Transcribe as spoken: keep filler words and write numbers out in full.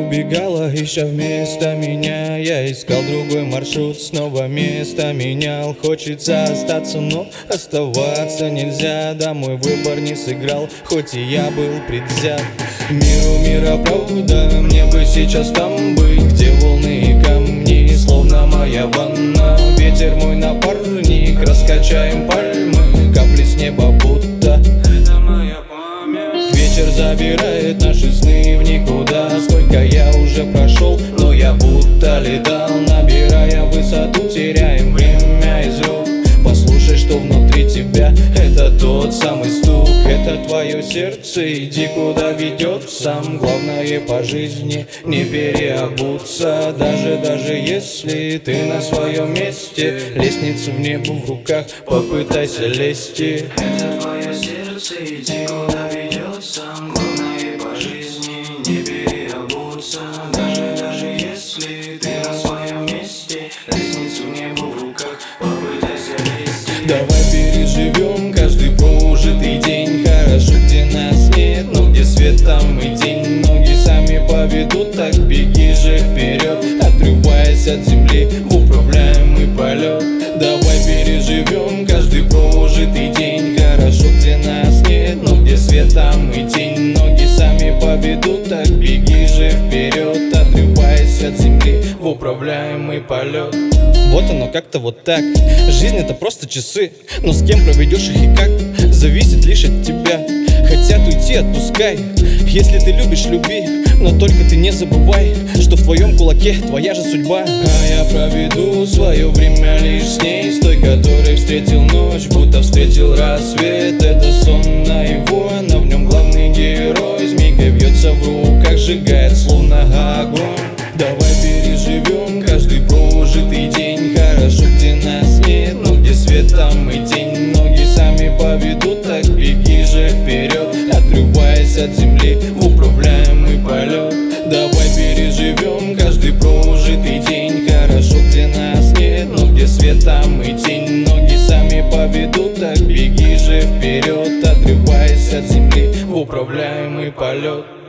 убегала, ища вместо меня. Я искал другой маршрут, снова место менял. Хочется остаться, но оставаться нельзя. Да, мой выбор не сыграл, хоть и я был предвзят. Миру мира правда, мне бы сейчас там быть, где волны и камни, словно моя ванна. Ветер мой напарник, раскачаем пальмы, капли с неба будто это моя память. Вечер забирает наши сны в никуда. Сколько я уже прошел, но я будто летал, набирая высоту, теряем время из рук. Послушай, что внутри тебя, это тот самый стук. Это твое сердце, иди куда ведет сам. Главное по жизни не переобуться. Даже, даже если ты на своем месте, лестницу в небо в руках, попытайся лезть. Это твое сердце, иди куда ведет сам. Главное по жизни не переобуться. Даже, даже если ты на своем месте, лестницу в небо в руках, попытайся лезть. Давай переживем каждый прожитый день. Хорошо, где нас нет, но где свет, там и день. Ноги сами поведут, так беги же вперед, отрываясь от земли в управляемый полет. Давай переживем каждый прожитый день. Хорошо, где нас нет, но где свет, там и тень. Ноги сами поведут, так беги же вперед, отрываясь от земли в управляемый полет. Вот оно как-то вот так. Жизнь это просто часы, но с кем проведешь их и как, зависит лишь от тебя. Хотят уйти, отпускай. Если ты любишь, люби, но только ты не забывай, что в твоем кулаке твоя же судьба. А я проведу свое время лишь с ней, с той, которой встретил ночь, будто встретил рассвет. Это сон наяву, она в нем главный герой. Змейка вьется в руках, сжигает словно огонь. Давай переживем каждый прожитый день. Хорошо, где нас нет, но где свет, там и тень. Ноги сами поведут, так беги же вперед, отрываясь от земли в управляемый полет. Давай переживем каждый прожитый день. Хорошо, где нас нет, но где свет, там и тень. Ноги сами поведут, так беги же вперед, отрываясь от земли в управляемый полет.